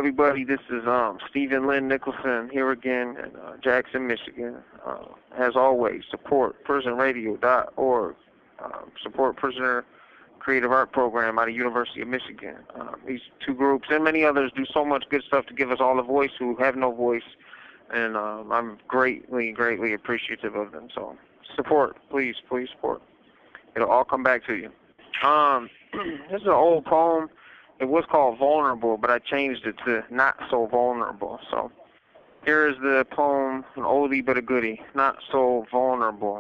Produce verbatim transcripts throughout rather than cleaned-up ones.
everybody. This is um, Stephen Lynn Nicholson here again in uh, Jackson, Michigan. Uh, as always, support prison radio dot org. Um, support Prisoner Creative Art Program out of University of Michigan. Uh, these two groups and many others do so much good stuff to give us all a voice who have no voice, and um, I'm greatly, greatly appreciative of them. So support, please, please support. It'll all come back to you. Um, this is an old poem. It was called Vulnerable, but I changed it to Not So Vulnerable. So here is the poem, an oldie but a goodie, Not So Vulnerable.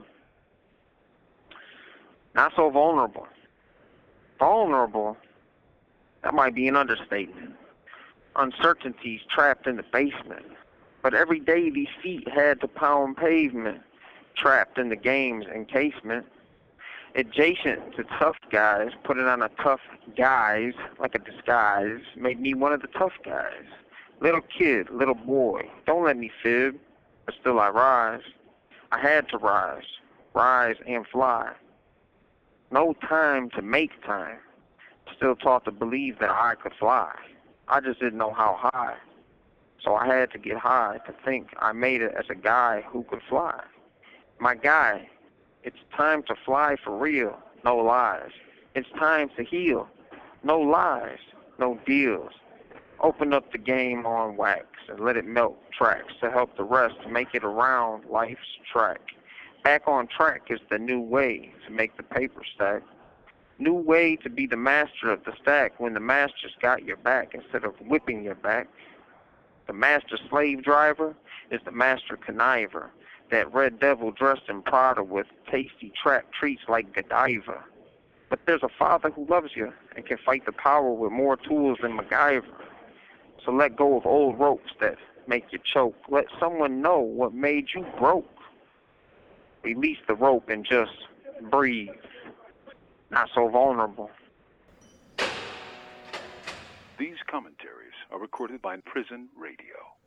Not so vulnerable. Vulnerable, that might be an understatement. Uncertainties trapped in the basement. But every day these feet had to pound pavement, trapped in the game's encasement. Adjacent to tough guys, putting on a tough guise like a disguise, made me one of the tough guys. Little kid, little boy, don't let me fib, but still I rise. I had to rise, rise and fly. No time to make time, still taught to believe that I could fly. I just didn't know how high, so I had to get high to think I made it as a guy who could fly. My guy, it's time to fly for real, no lies. It's time to heal, no lies, no deals. Open up the game on wax and let it melt tracks to help the rest make it around life's track. Back on track is the new way to make the paper stack. New way to be the master of the stack when the master's got your back instead of whipping your back. The master slave driver is the master conniver. That red devil dressed in Prada with tasty trap treats like Godiva. But there's a father who loves you and can fight the power with more tools than MacGyver. So let go of old ropes that make you choke. Let someone know what made you broke. Release the rope and just breathe. Not so vulnerable. These commentaries are recorded by Prison Radio.